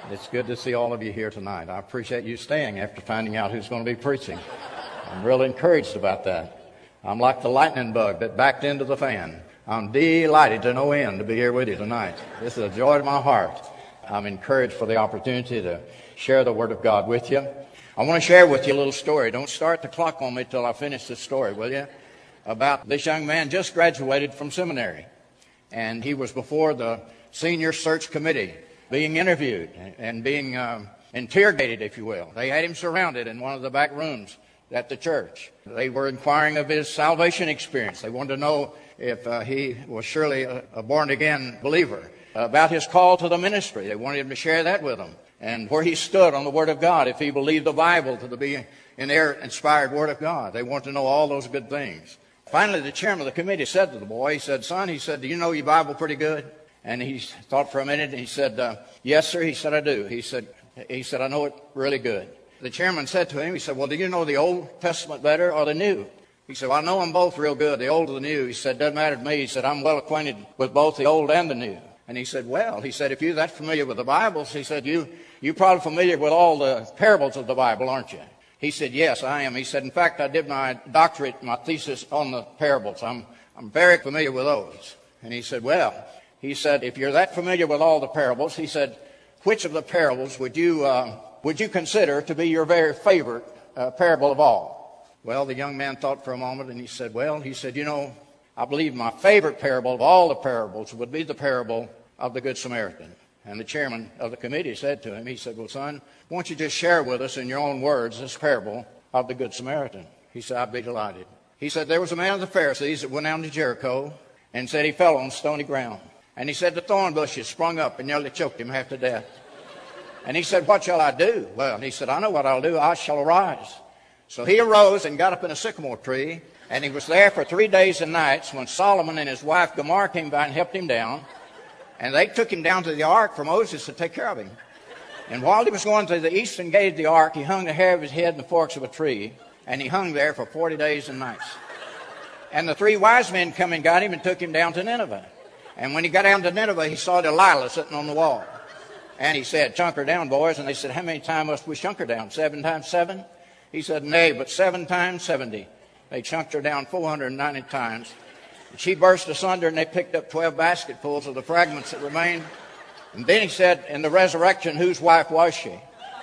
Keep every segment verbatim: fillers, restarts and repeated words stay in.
It's good to see all of you here tonight. I appreciate you staying after finding out who's going to be preaching. I'm really encouraged about that. I'm like the lightning bug that backed into the fan. I'm delighted to no end to be here with you tonight. This is a joy to my heart. I'm encouraged for the opportunity to share the Word of God with you. I want to share with you a little story. Don't start the clock on me till I finish this story, will you? About this young man just graduated from seminary. And he was before the senior search committee, being interviewed and being um, interrogated, if you will. They had him surrounded in one of the back rooms at the church. They were inquiring of his salvation experience. They wanted to know if uh, he was surely a, a born-again believer, about his call to the ministry. They wanted him to share that with them, and where he stood on the Word of God, if he believed the Bible to be an inerrant-inspired Word of God. They wanted to know all those good things. Finally, the chairman of the committee said to the boy, he said, "Son," he said, "do you know your Bible pretty good?" And he thought for a minute, and he said, uh, "Yes, sir." He said, "I do." He said, he said, "I know it really good." The chairman said to him, he said, "Well, do you know the Old Testament better or the New?" He said, "Well, I know them both real good, the Old or the New." He said, "Doesn't matter to me." He said, "I'm well acquainted with both the Old and the New." And he said, "Well," he said, "if you're that familiar with the Bibles," he said, you, you're probably familiar with all the parables of the Bible, aren't you?" He said, "Yes, I am." He said, "In fact, I did my doctorate, my thesis on the parables. I'm, I'm very familiar with those." And he said, "Well," he said, "if you're that familiar with all the parables," he said, "which of the parables would you uh, would you consider to be your very favorite uh, parable of all?" Well, the young man thought for a moment, and he said, "Well," he said, "you know, I believe my favorite parable of all the parables would be the parable of the Good Samaritan." And the chairman of the committee said to him, he said, "Well, son, why don't you just share with us in your own words this parable of the Good Samaritan?" He said, "I'd be delighted." He said, "There was a man of the Pharisees that went down to Jericho and said he fell on stony ground. And he said the thorn bushes sprung up and nearly choked him half to death. And he said, 'What shall I do?' Well, he said, 'I know what I'll do. I shall arise.' So he arose and got up in a sycamore tree, and he was there for three days and nights when Solomon and his wife Gomer came by and helped him down. And they took him down to the ark for Moses to take care of him. And while he was going to the eastern gate of the ark, he hung the hair of his head in the forks of a tree, and he hung there for forty days and nights. And the three wise men come and got him and took him down to Nineveh. And when he got down to Nineveh, he saw Delilah sitting on the wall. And he said, 'Chunk her down, boys.' And they said, 'How many times must we chunk her down? Seven times seven?' He said, 'Nay, but seven times seventy.' They chunked her down four hundred ninety times. She burst asunder, and they picked up twelve basketfuls of the fragments that remained. And then he said, 'In the resurrection, whose wife was she?'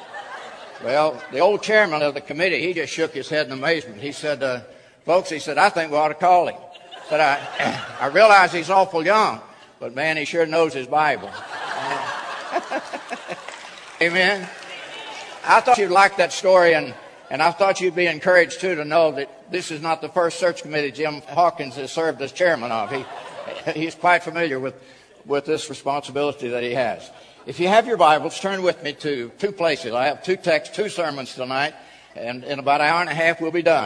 Well, the old chairman of the committee, he just shook his head in amazement. He said, uh, 'Folks,' he said, 'I think we ought to call him.' He said, I, I realize he's awful young, but man, he sure knows his Bible." Amen. I thought you'd like that story, and And I thought you'd be encouraged, too, to know that this is not the first search committee Jim Hawkins has served as chairman of. He, he's quite familiar with, with this responsibility that he has. If you have your Bibles, turn with me to two places. I have two texts, two sermons tonight, and in about an hour and a half we'll be done.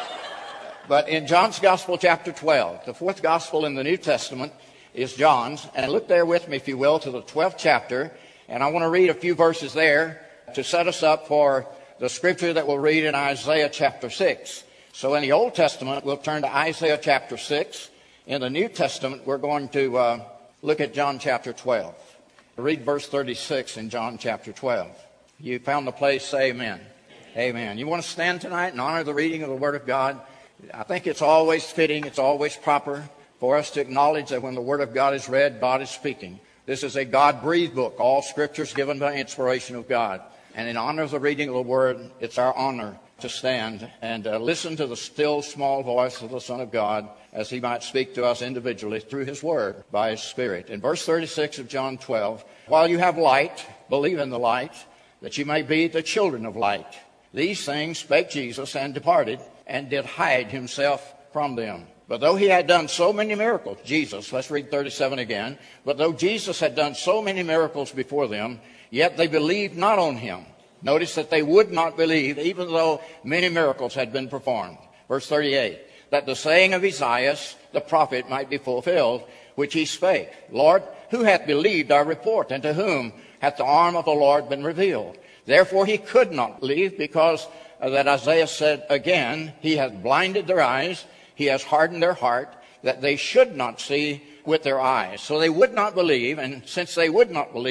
But in John's Gospel, chapter twelve, the fourth Gospel in the New Testament is John's. And look there with me, if you will, to the twelfth chapter. And I want to read a few verses there to set us up for the scripture that we'll read in Isaiah chapter six. So in the Old Testament, we'll turn to Isaiah chapter six. In the New Testament, we're going to uh, look at John chapter twelve. Read verse thirty-six in John chapter twelve. You found the place, say amen. Amen. You want to stand tonight and honor the reading of the Word of God? I think it's always fitting, it's always proper for us to acknowledge that when the Word of God is read, God is speaking. This is a God-breathed book. All Scripture is given by inspiration of God. And in honor of the reading of the Word, it's our honor to stand and uh, listen to the still, small voice of the Son of God as He might speak to us individually through His Word by His Spirit. In verse thirty-six of John twelve, "While you have light, believe in the light, that you may be the children of light. These things spake Jesus, and departed, and did hide Himself from them. But though He had done so many miracles," Jesus, let's read thirty-seven again, "but though Jesus had done so many miracles before them, yet they believed not on Him." Notice that they would not believe, even though many miracles had been performed. Verse thirty-eight, "That the saying of Esaias the prophet might be fulfilled, which he spake, Lord, who hath believed our report, and to whom hath the arm of the Lord been revealed? Therefore he could not believe, because that Isaiah said again, He hath blinded their eyes, He has hardened their heart, that they should not see with their eyes." So they would not believe, and since they would not believe,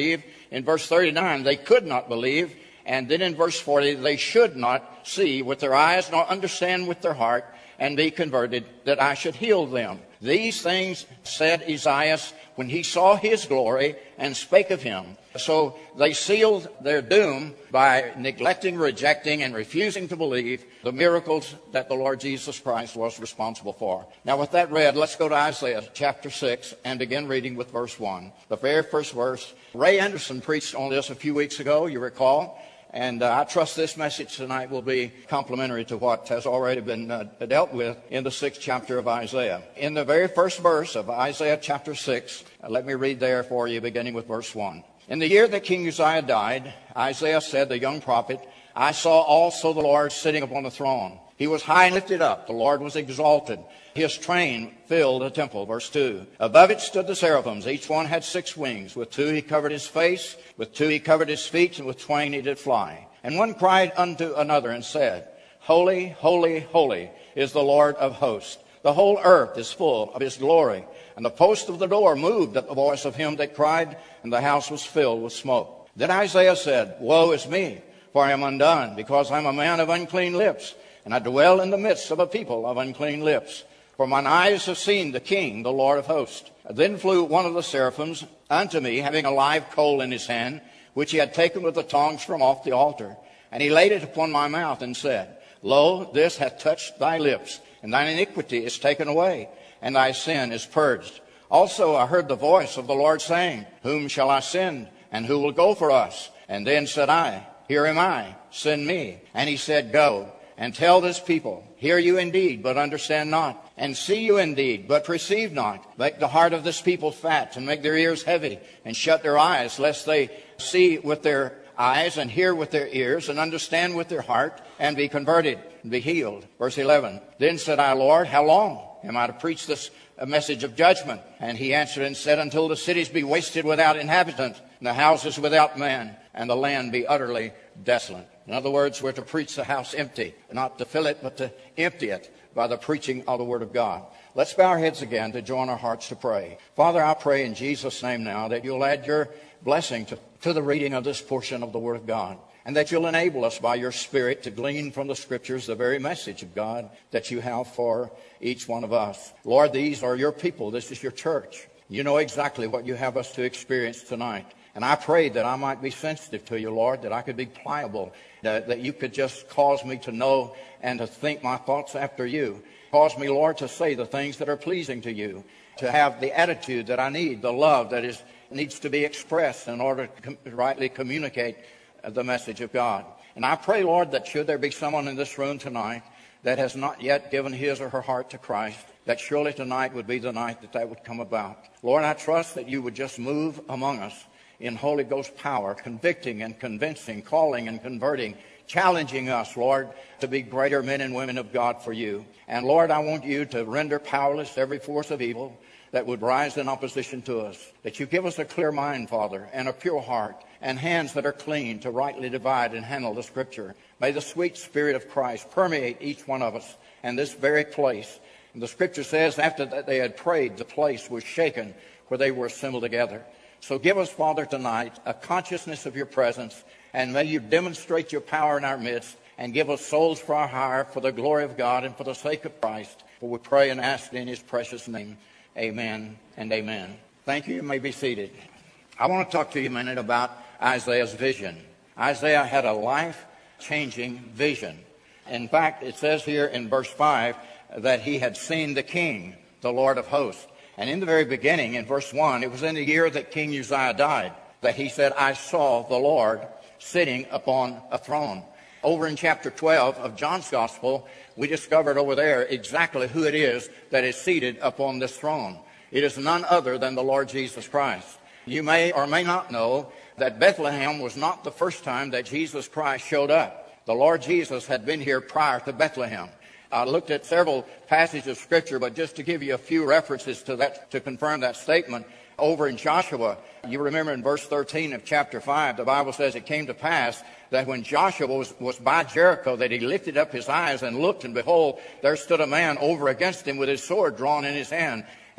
In verse thirty-nine, they could not believe. And then in verse forty, they should not see with their eyes nor understand with their heart and be converted, that I should heal them. These things said Esaias when he saw his glory and spake of him. So they sealed their doom by neglecting, rejecting, and refusing to believe the miracles that the Lord Jesus Christ was responsible for. Now with that read, let's go to Isaiah chapter six and begin reading with verse one. The very first verse. Ray Anderson preached on this a few weeks ago, you recall. And uh, I trust this message tonight will be complementary to what has already been uh, dealt with in the sixth chapter of Isaiah. In the very first verse of Isaiah chapter six, uh, let me read there for you, beginning with verse one. In the year that King Uzziah died, Isaiah said, the young prophet, I saw also the Lord sitting upon the throne. He was high and lifted up. The Lord was exalted. His train filled the temple. Verse two. Above it stood the seraphims. Each one had six wings. With two he covered his face. With two he covered his feet. And with twain he did fly. And one cried unto another and said, Holy, holy, holy is the Lord of hosts. The whole earth is full of his glory. And the post of the door moved at the voice of him that cried, and the house was filled with smoke. Then Isaiah said, Woe is me, for I am undone, because I am a man of unclean lips, and I dwell in the midst of a people of unclean lips. For mine eyes have seen the King, the Lord of hosts. Then flew one of the seraphims unto me, having a live coal in his hand, which he had taken with the tongs from off the altar. And he laid it upon my mouth, and said, Lo, this hath touched thy lips, and thine iniquity is taken away, and thy sin is purged. Also I heard the voice of the Lord saying, Whom shall I send, and who will go for us? And then said I, Here am I, send me. And he said, Go, and tell this people, Hear you indeed, but understand not. And see you indeed, but perceive not. Make the heart of this people fat, and make their ears heavy, and shut their eyes, lest they see with their eyes, and hear with their ears, and understand with their heart, and be converted, and be healed. Verse eleven. Then said I, Lord, how long am I to preach this a message of judgment? And he answered and said, Until the cities be wasted without inhabitant, and the houses without man, and the land be utterly desolate. In other words, we're to preach the house empty, not to fill it, but to empty it by the preaching of the Word of God. Let's bow our heads again to join our hearts to pray. Father, I pray in Jesus' name now that you'll add your blessing to, to the reading of this portion of the Word of God, and that you'll enable us by your Spirit to glean from the Scriptures the very message of God that you have for each one of us. Lord, these are your people. This is your church. You know exactly what you have us to experience tonight. And I prayed that I might be sensitive to you, Lord, that I could be pliable, that, that you could just cause me to know and to think my thoughts after you. Cause me, Lord, to say the things that are pleasing to you, to have the attitude that I need, the love that is needs to be expressed in order to com- rightly communicate the message of God. And I pray, Lord, that should there be someone in this room tonight that has not yet given his or her heart to Christ, that surely tonight would be the night that that would come about. Lord, I trust that you would just move among us in Holy Ghost power, convicting and convincing, calling and converting, challenging us, Lord, to be greater men and women of God for you. And Lord, I want you to render powerless every force of evil that would rise in opposition to us. That you give us a clear mind, Father, and a pure heart, and hands that are clean to rightly divide and handle the Scripture. May the sweet Spirit of Christ permeate each one of us and this very place. And the Scripture says after that they had prayed, the place was shaken where they were assembled together. So give us, Father, tonight a consciousness of your presence, and may you demonstrate your power in our midst, and give us souls for our hire, for the glory of God and for the sake of Christ. For we pray and ask in his precious name. Amen and amen. Thank you. You may be seated. I want to talk to you a minute about Isaiah's vision. Isaiah had a life-changing vision. In fact, it says here in verse five that he had seen the King, the Lord of hosts. And in the very beginning, in verse one, it was in the year that King Uzziah died that he said, I saw the Lord sitting upon a throne. Over in chapter twelve of John's Gospel, we discovered over there exactly who it is that is seated upon this throne. It is none other than the Lord Jesus Christ. You may or may not know that Bethlehem was not the first time that Jesus Christ showed up. The Lord Jesus had been here prior to Bethlehem. I looked at several passages of Scripture, but just to give you a few references to that, to confirm that statement, over in Joshua, you remember in verse thirteen of chapter five, the Bible says it came to pass that when Joshua was, was by Jericho, that he lifted up his eyes and looked, and behold, there stood a man over against him with his sword drawn in his hand.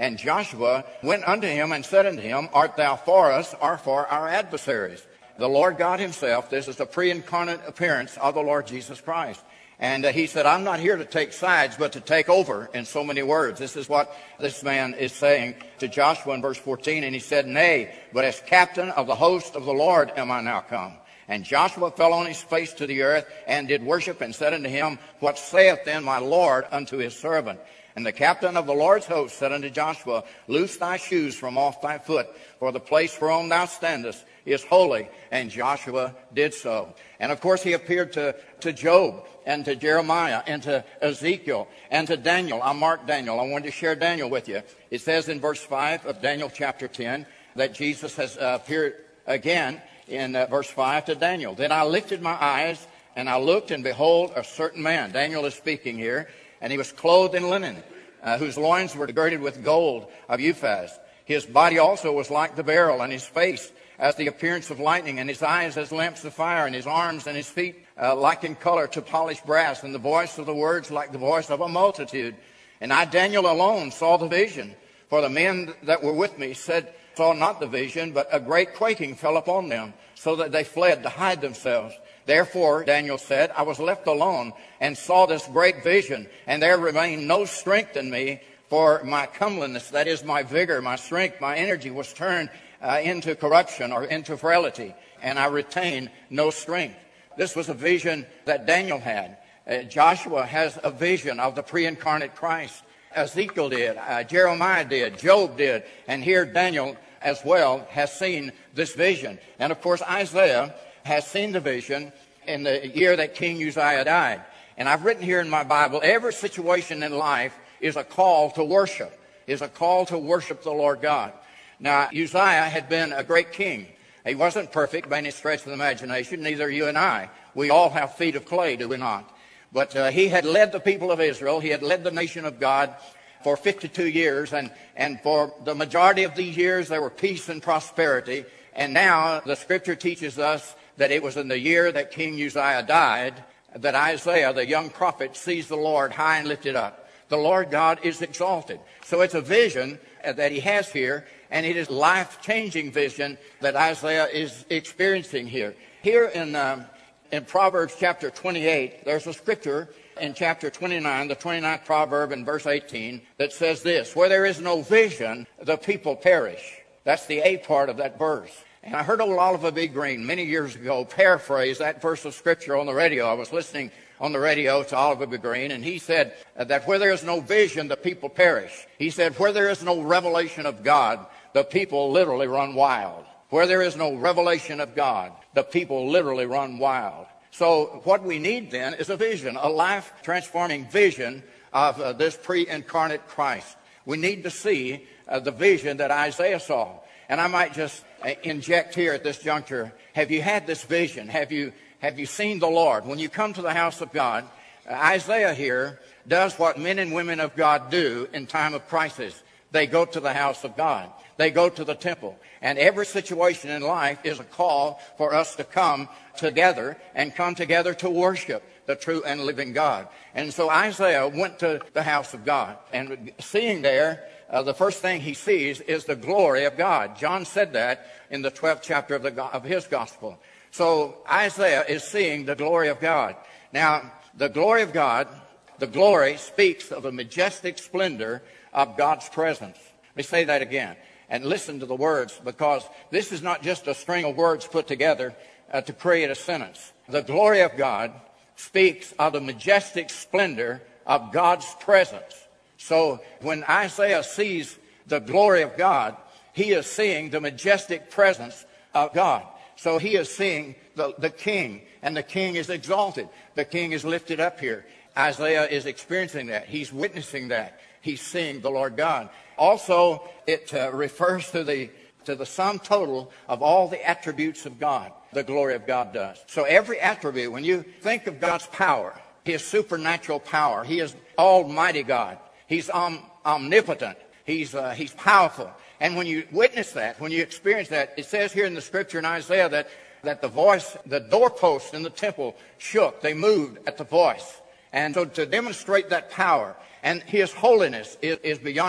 And Joshua went unto him and said unto him, Art thou for us or for our adversaries? The Lord God himself, this is the pre-incarnate appearance of the Lord Jesus Christ. And uh, he said, I'm not here to take sides, but to take over, in so many words. This is what this man is saying to Joshua in verse fourteen. And he said, Nay, but as captain of the host of the Lord am I now come. And Joshua fell on his face to the earth and did worship and said unto him, What saith then my Lord unto his servant? And the captain of the Lord's host said unto Joshua, Loose thy shoes from off thy foot, for the place whereon thou standest is holy. And Joshua did so. And of course he appeared to, to Job and to Jeremiah and to Ezekiel and to Daniel. I marked Daniel. I wanted to share Daniel with you. It says in verse five of Daniel chapter ten that Jesus has uh, appeared again in uh, verse five to Daniel. Then I lifted my eyes and I looked, and behold, a certain man. Daniel is speaking here. And he was clothed in linen, uh, whose loins were girded with gold of Uphaz. His body also was like the beryl, and his face as the appearance of lightning, and his eyes as lamps of fire, and his arms and his feet uh, like in color to polished brass, and the voice of the words like the voice of a multitude. And I, Daniel, alone saw the vision. For the men that were with me said, saw not the vision, but a great quaking fell upon them, so that they fled to hide themselves. Therefore, Daniel said, I was left alone and saw this great vision, and there remained no strength in me, for my comeliness, that is my vigor, my strength, my energy was turned uh, into corruption or into frailty, and I retained no strength. This was a vision that Daniel had. Uh, Joshua has a vision of the pre-incarnate Christ. Ezekiel did, uh, Jeremiah did, Job did, and here Daniel as well has seen this vision. And of course Isaiah has seen the vision in the year that King Uzziah died. And I've written here in my Bible, every situation in life is a call to worship, is a call to worship the Lord God. Now, Uzziah had been a great king. He wasn't perfect by any stretch of the imagination, neither you and I. We all have feet of clay, do we not? But uh, he had led the people of Israel. He had led the nation of God for fifty-two years. And, and for the majority of these years, there were peace and prosperity. And now the scripture teaches us that it was in the year that King Uzziah died that Isaiah, the young prophet, sees the Lord high and lifted up. The Lord God is exalted. So it's a vision that he has here, and it is a life-changing vision that Isaiah is experiencing here. Here in, um, in Proverbs chapter twenty-eight, there's a scripture in chapter twenty-nine, the twenty-ninth proverb in verse eighteen, that says this, Where there is no vision, the people perish. That's the A part of that verse. And I heard old Oliver B. Green many years ago paraphrase that verse of scripture on the radio. I was listening on the radio to Oliver B. Green, and he said that where there is no vision, the people perish. He said, where there is no revelation of God, the people literally run wild. Where there is no revelation of God, the people literally run wild. So what we need then is a vision, a life-transforming vision of uh, this pre-incarnate Christ. We need to see uh, the vision that Isaiah saw. And I might just uh, inject here at this juncture, have you had this vision? Have you, have you seen the Lord? When you come to the house of God, uh, Isaiah here does what men and women of God do in time of crisis. They go to the house of God. They go to the temple. And every situation in life is a call for us to come together and come together to worship the true and living God. And so Isaiah went to the house of God, and seeing there, uh, the first thing he sees is the glory of God. John said that in the twelfth chapter of, the, of his gospel. So Isaiah is seeing the glory of God. Now, the glory of God, the glory speaks of the majestic splendor of God's presence. Let me say that again. And listen to the words, because this is not just a string of words put together uh, to create a sentence. The glory of God speaks of the majestic splendor of God's presence. So when Isaiah sees the glory of God, he is seeing the majestic presence of God. So he is seeing the, the king, and the king is exalted. The king is lifted up here. Isaiah is experiencing that. He's witnessing that. He's seeing the Lord God. Also, it uh, refers to the to the sum total of all the attributes of God. The glory of God does. So every attribute, when you think of God's power, his supernatural power, he is almighty God. He's om- omnipotent. He's uh, he's powerful. And when you witness that, when you experience that, it says here in the scripture in Isaiah that, that the voice, the doorposts in the temple shook. They moved at the voice. And so to demonstrate that power, and his holiness is, is beyond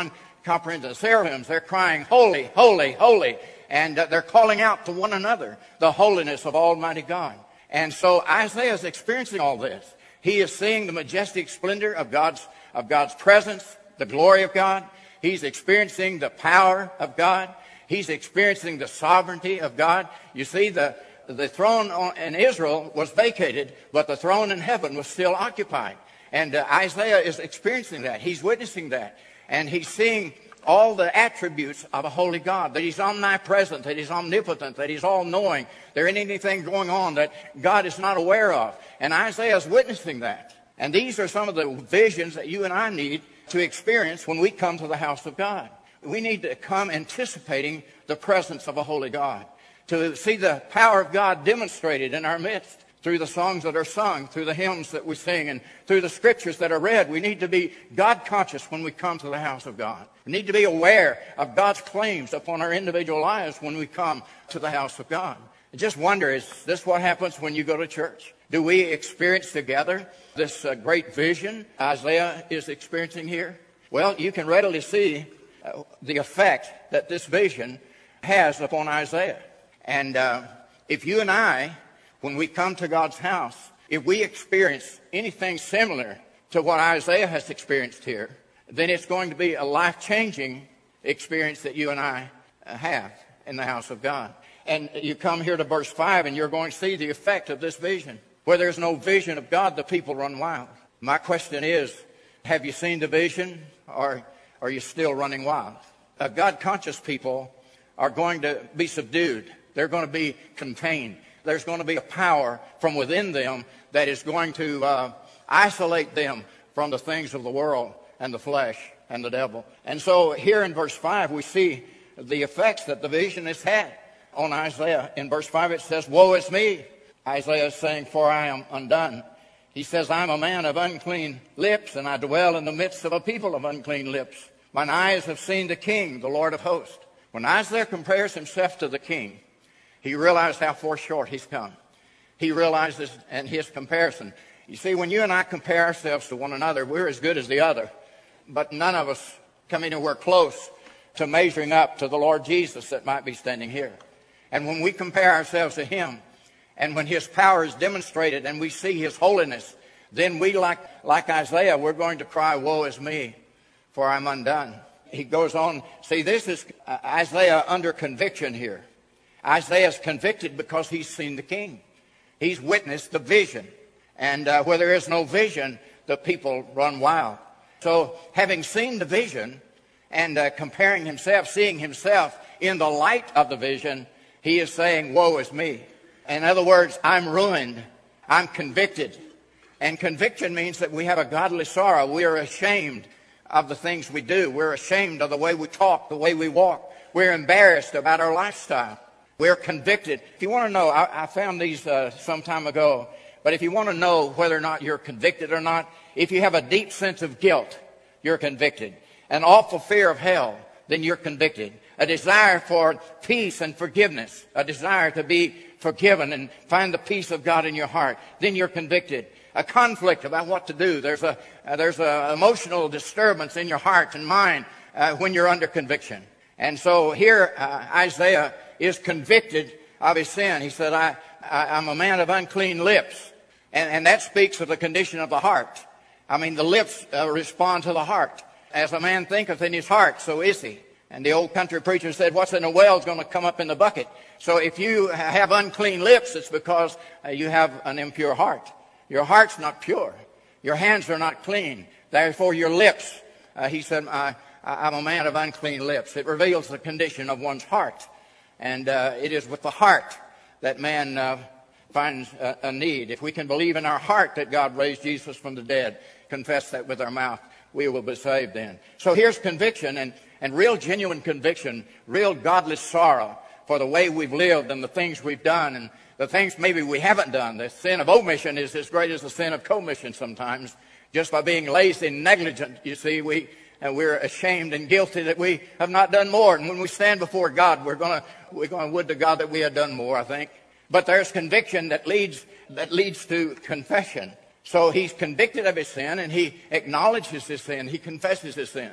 comprehend. The seraphims, they're crying, holy, holy, holy. And uh, they're calling out to one another the holiness of Almighty God. And so Isaiah is experiencing all this. He is seeing the majestic splendor of God's, of God's presence, the glory of God. He's experiencing the power of God. He's experiencing the sovereignty of God. You see, the, the throne in Israel was vacated, but the throne in heaven was still occupied. And uh, Isaiah is experiencing that. He's witnessing that. And he's seeing all the attributes of a holy God, that he's omnipresent, that he's omnipotent, that he's all-knowing. There ain't anything going on that God is not aware of. And Isaiah is witnessing that. And these are some of the visions that you and I need to experience when we come to the house of God. We need to come anticipating the presence of a holy God, to see the power of God demonstrated in our midst through the songs that are sung, through the hymns that we sing, and through the scriptures that are read. We need to be God-conscious when we come to the house of God. We need to be aware of God's claims upon our individual lives when we come to the house of God. I just wonder, is this what happens when you go to church? Do we experience together this uh, great vision Isaiah is experiencing here? Well, you can readily see uh, the effect that this vision has upon Isaiah. And uh, if you and I, when we come to God's house, if we experience anything similar to what Isaiah has experienced here, then it's going to be a life-changing experience that you and I have in the house of God. And you come here to verse five, and you're going to see the effect of this vision. Where there's no vision of God, the people run wild. My question is, have you seen the vision, or are you still running wild? Uh, God-conscious people are going to be subdued. They're going to be contained. There's going to be a power from within them that is going to uh, isolate them from the things of the world and the flesh and the devil. And so here in verse five, we see the effects that the vision has had on Isaiah. In verse five, it says, woe is me. Isaiah is saying, for I am undone. He says, I'm a man of unclean lips, and I dwell in the midst of a people of unclean lips. Mine eyes have seen the King, the Lord of hosts. When Isaiah compares himself to the King, he realized how far short he's come. He realizes in his comparison. You see, when you and I compare ourselves to one another, we're as good as the other. But none of us come anywhere close to measuring up to the Lord Jesus that might be standing here. And when we compare ourselves to him, and when his power is demonstrated and we see his holiness, then we, like, like Isaiah, we're going to cry, woe is me, for I'm undone. He goes on. See, this is uh, Isaiah under conviction here. Isaiah is convicted because he's seen the King. He's witnessed the vision. And uh, where there is no vision, the people run wild. So having seen the vision and uh, comparing himself, seeing himself in the light of the vision, he is saying, woe is me. In other words, I'm ruined. I'm convicted. And conviction means that we have a godly sorrow. We are ashamed of the things we do. We're ashamed of the way we talk, the way we walk. We're embarrassed about our lifestyle. We're convicted. If you want to know, I, I found these uh, some time ago, but if you want to know whether or not you're convicted or not, if you have a deep sense of guilt, you're convicted. An awful fear of hell, then you're convicted. A desire for peace and forgiveness, a desire to be forgiven and find the peace of God in your heart, then you're convicted. A conflict about what to do. There's a uh, there's a emotional disturbance in your heart and mind uh, when you're under conviction. And so here uh, Isaiah is convicted of his sin. He said, I, I, I'm a man of unclean lips. And, and that speaks of the condition of the heart. I mean, the lips uh, respond to the heart. As a man thinketh in his heart, so is he. And the old country preacher said, what's in the well is going to come up in the bucket. So if you have unclean lips, it's because uh, you have an impure heart. Your heart's not pure. Your hands are not clean. Therefore, your lips, uh, he said, I, I'm a man of unclean lips. It reveals the condition of one's heart. And uh, it is with the heart that man uh, finds a, a need. If we can believe in our heart that God raised Jesus from the dead, confess that with our mouth, we will be saved then. So here's conviction, and, and real genuine conviction, real godly sorrow for the way we've lived and the things we've done and the things maybe we haven't done. The sin of omission is as great as the sin of commission sometimes. Just by being lazy and negligent, you see, we, uh, we're ashamed and guilty that we have not done more. And when we stand before God, we're going to we're going to would to God that we had done more, I think. But there's conviction that leads that leads to confession. So he's convicted of his sin, and he acknowledges his sin. He confesses his sin.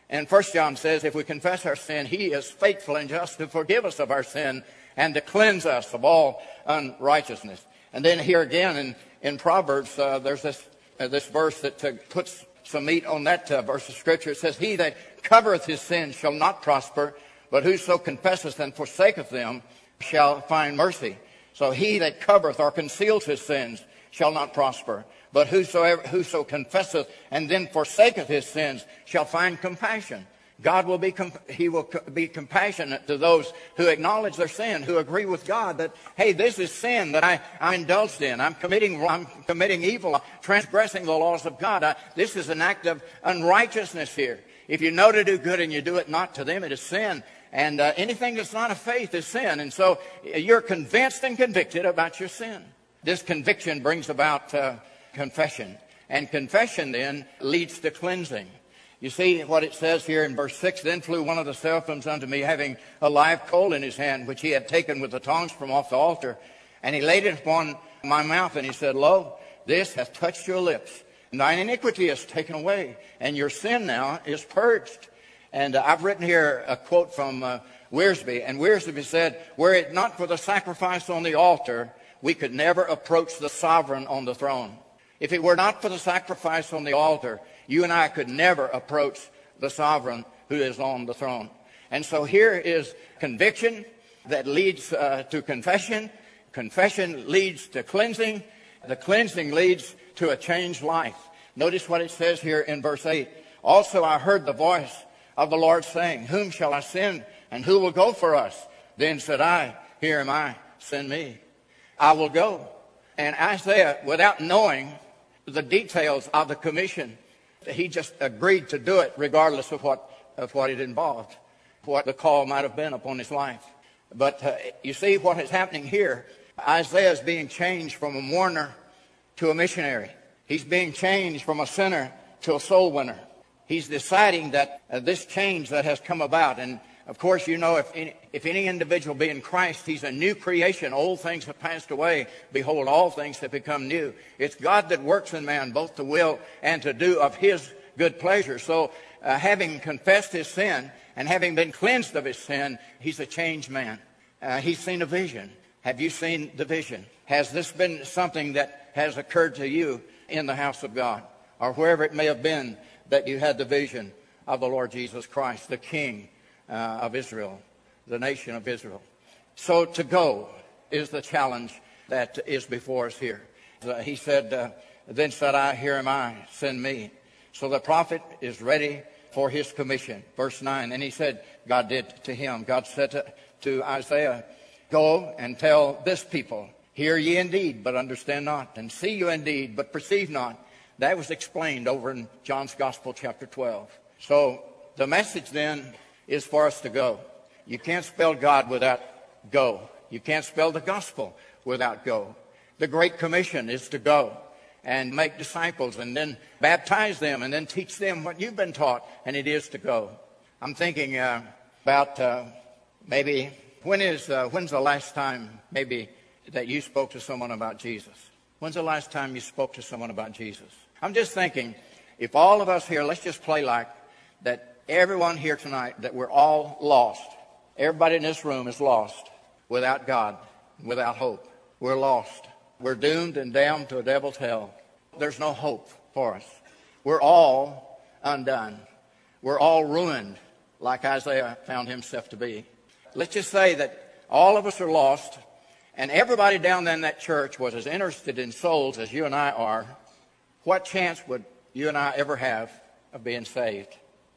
And First John says, if we confess our sin, he is faithful and just to forgive us of our sin and to cleanse us of all unrighteousness. And then here again in, in Proverbs, uh, there's this, uh, this verse that uh, puts some meat on that uh, verse of Scripture. It says, he that covereth his sins shall not prosper, but whoso confesseth and forsaketh them shall find mercy. So he that covereth or conceals his sins shall not prosper, but whosoever whoso confesseth and then forsaketh his sins shall find compassion. God will be he will be compassionate to those who acknowledge their sin, who agree with God that, hey, this is sin that I, I indulged in. I'm committing I'm committing evil, transgressing the laws of God. I, this is an act of unrighteousness here. If you know to do good and you do it not to them, it is sin. And uh, anything that's not of faith is sin. And so you're convinced and convicted about your sin. This conviction brings about uh, confession. And confession then leads to cleansing. You see what it says here in verse six, then flew one of the seraphims unto me, having a live coal in his hand, which he had taken with the tongs from off the altar. And he laid it upon my mouth, and he said, Lo, this hath touched your lips. And thine iniquity is taken away, and your sin now is purged. And uh, I've written here a quote from uh, Wiersbe, and Wiersbe said, were it not for the sacrifice on the altar, we could never approach the sovereign on the throne. If it were not for the sacrifice on the altar, you and I could never approach the sovereign who is on the throne. And so here is conviction that leads uh, to confession. Confession leads to cleansing. The cleansing leads to a changed life. Notice what it says here in verse eight. Also I heard the voice of the Lord saying, whom shall I send, and who will go for us? Then said I, here am I, send me. I will go. And Isaiah, without knowing the details of the commission, he just agreed to do it regardless of what of what it involved, what the call might have been upon his life. But uh, you see what is happening here. Isaiah is being changed from a mourner to a missionary. He's being changed from a sinner to a soul winner. He's deciding that uh, this change that has come about, and of course, you know, if any, if any individual be in Christ, he's a new creation. Old things have passed away. Behold, all things have become new. It's God that works in man, both to will and to do of his good pleasure. So uh, having confessed his sin and having been cleansed of his sin, he's a changed man. Uh, he's seen a vision. Have you seen the vision? Has this been something that has occurred to you in the house of God, or wherever it may have been that you had the vision of the Lord Jesus Christ, the King Uh, of Israel, the nation of Israel? So to go is the challenge that is before us here. Uh, he said, uh, then said I, here am I, send me. So the prophet is ready for his commission. Verse nine, and he said, God did to him, God said to, to Isaiah, go and tell this people, hear ye indeed, but understand not, and see you indeed, but perceive not. That was explained over in John's Gospel, chapter twelve. So the message then is for us to go. You can't spell God without go. You can't spell the gospel without go. The Great Commission is to go and make disciples and then baptize them and then teach them what you've been taught, and it is to go. I'm thinking uh, about uh, maybe, when is uh, when's the last time maybe that you spoke to someone about Jesus? When's the last time you spoke to someone about Jesus? I'm just thinking, if all of us here, let's just play like that. Everyone here tonight, that we're all lost. Everybody in this room is lost without God, without hope. We're lost. We're doomed and damned to a devil's hell. There's no hope for us. We're all undone. We're all ruined, like Isaiah found himself to be. Let's just say that all of us are lost, and everybody down there in that church was as interested in souls as you and I are. What chance would you and I ever have of being saved?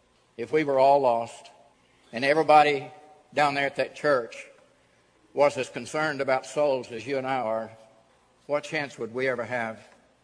If we were all lost and everybody down there at that church was as concerned about souls as you and I are, what chance would we ever have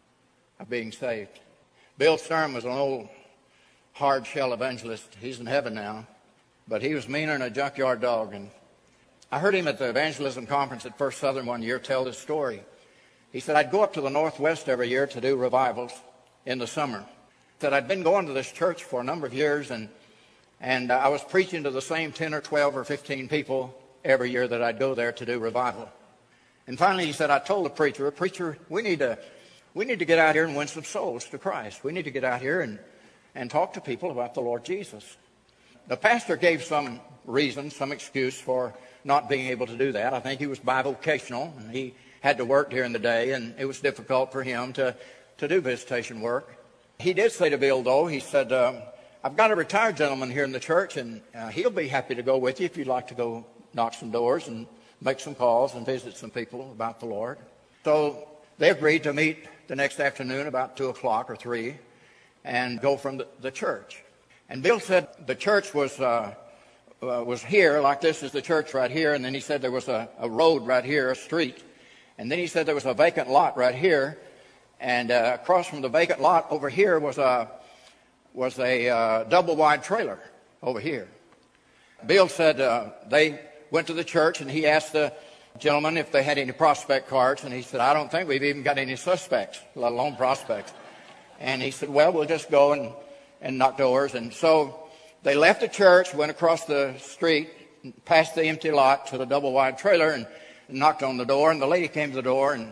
of being saved? Bill Sturm was an old hard shell evangelist. He's in heaven now, but he was meaner than a junkyard dog. And I heard him at the evangelism conference at First Southern one year tell this story. He said, I'd go up to the Northwest every year to do revivals in the summer. He said, I'd been going to this church for a number of years, and And uh, I was preaching to the same ten or twelve or fifteen people every year that I'd go there to do revival. And finally he said, I told the preacher, preacher, we need to we need to get out here and win some souls to Christ. We need to get out here and, and talk to people about the Lord Jesus. the pastor gave some reason, some excuse for not being able to do that. I think he was bivocational, and he had to work during the day, and it was difficult for him to, to do visitation work. He did say to Bill, though, he said, um, I've got a retired gentleman here in the church, and uh, he'll be happy to go with you if you'd like to go knock some doors and make some calls and visit some people about the Lord. So they agreed to meet the next afternoon about two o'clock or three and go from the, the church. And Bill said the church was uh, uh, was here, like this is the church right here, and then he said there was a, a road right here, a street. And then he said there was a vacant lot right here, and uh, across from the vacant lot over here was a was a uh, double-wide trailer over here. Bill said uh, they went to the church, and he asked the gentleman if they had any prospect cards, and he said, I don't think we've even got any suspects, let alone prospects. And he said, well, we'll just go and, and knock doors. And so they left the church, went across the street, past the empty lot to the double-wide trailer, and knocked on the door, and the lady came to the door, and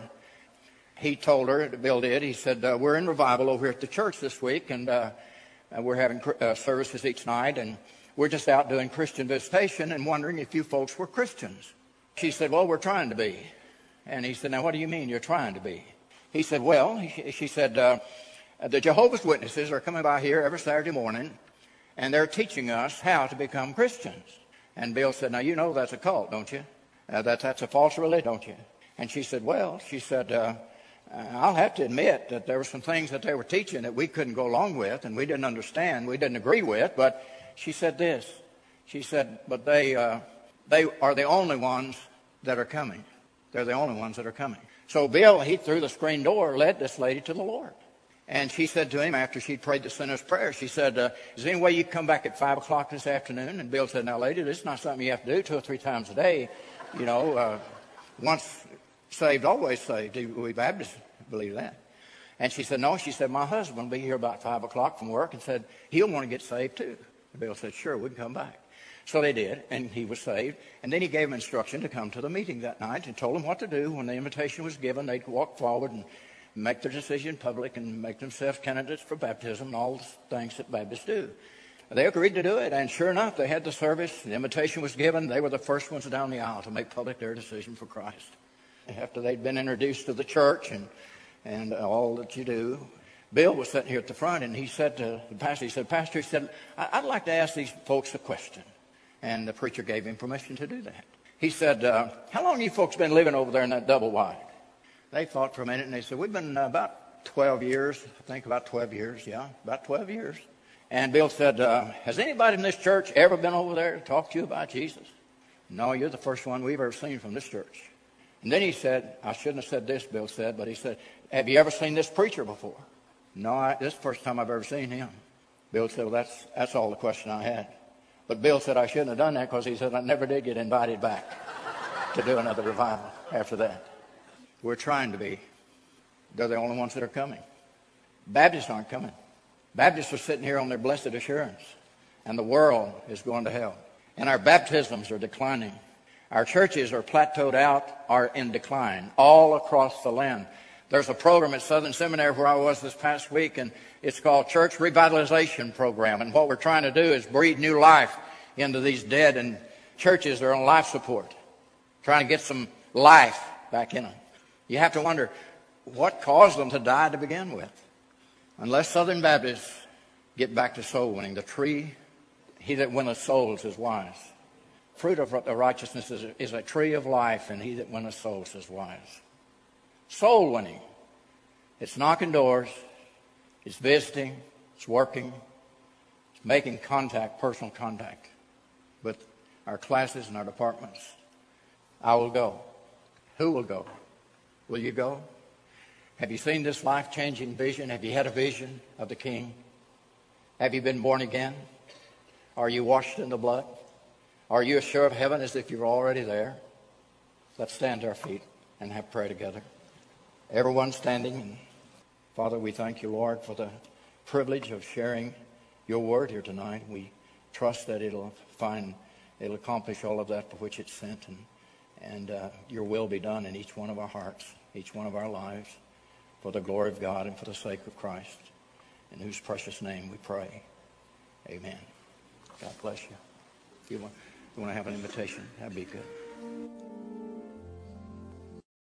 he told her, Bill did, he said, uh, we're in revival over here at the church this week, and uh, we're having uh, services each night, and we're just out doing Christian visitation and wondering if you folks were Christians. She said, well, we're trying to be. And he said, now, what do you mean you're trying to be? He said, well, he, she said, uh, the Jehovah's Witnesses are coming by here every Saturday morning, and they're teaching us how to become Christians. And Bill said, now, you know that's a cult, don't you? Uh, that, that's a false religion, don't you? And she said, well, she said, uh, I'll have to admit that there were some things that they were teaching that we couldn't go along with, and we didn't understand, we didn't agree with, but she said this. She said, but they uh, they are the only ones that are coming. They're the only ones that are coming. So Bill, he through the screen door, led this lady to the Lord. And she said to him after she prayed the sinner's prayer, she said, uh, is there any way you can come back at five o'clock this afternoon? And Bill said, now, lady, this is not something you have to do two or three times a day. You know, uh, once saved, always saved. We Baptists believe that. And she said, no. She said, my husband will be here about five o'clock from work, and said he'll want to get saved too. And Bill said, sure, we can come back. So they did, and he was saved. And then he gave him instruction to come to the meeting that night and told them what to do. When the invitation was given, they'd walk forward and make their decision public and make themselves candidates for baptism and all the things that Baptists do. They agreed to do it, and sure enough, they had the service. The invitation was given. They were the first ones down the aisle to make public their decision for Christ. After they'd been introduced to the church and, and all that you do, Bill was sitting here at the front, and he said to the pastor, he said, Pastor, he said, I'd like to ask these folks a question. And the preacher gave him permission to do that. He said, uh, how long have you folks been living over there in that double wide? They thought for a minute, and they said, we've been uh, about twelve years. I think about twelve years, yeah, about twelve years. And Bill said, uh, has anybody in this church ever been over there to talk to you about Jesus? No, you're the first one we've ever seen from this church. And then he said, I shouldn't have said this, Bill said, but he said, have you ever seen this preacher before? No, I, this is the first time I've ever seen him. Bill said, well, that's, that's all the question I had. But Bill said I shouldn't have done that because he said I never did get invited back to do another revival after that. We're trying to be. They're the only ones that are coming. Baptists aren't coming. Baptists are sitting here on their blessed assurance, and the world is going to hell. And our baptisms are declining. Our churches are plateaued out, are in decline all across the land. There's a program at Southern Seminary where I was this past week, and it's called Church Revitalization Program. And what we're trying to do is breathe new life into these dead and churches that are on life support, trying to get some life back in them. You have to wonder, what caused them to die to begin with? Unless Southern Baptists get back to soul winning, the tree, he that winneth souls is wise. Fruit of righteousness is a, is a tree of life, and he that winneth souls is wise. Soul winning. It's knocking doors. It's visiting. It's working. It's making contact, personal contact with our classes and our departments. I will go. Who will go? Will you go? Have you seen this life-changing vision? Have you had a vision of the King? Have you been born again? Are you washed in the blood? Are you assured of heaven as if you're already there? Let's stand to our feet and have prayer together. Everyone standing. And Father, we thank you, Lord, for the privilege of sharing your word here tonight. We trust that it'll find, it'll accomplish all of that for which it's sent, and, and uh, your will be done in each one of our hearts, each one of our lives, for the glory of God and for the sake of Christ, in whose precious name we pray. Amen. God bless you. If you want, you want to have an invitation, that'd be good.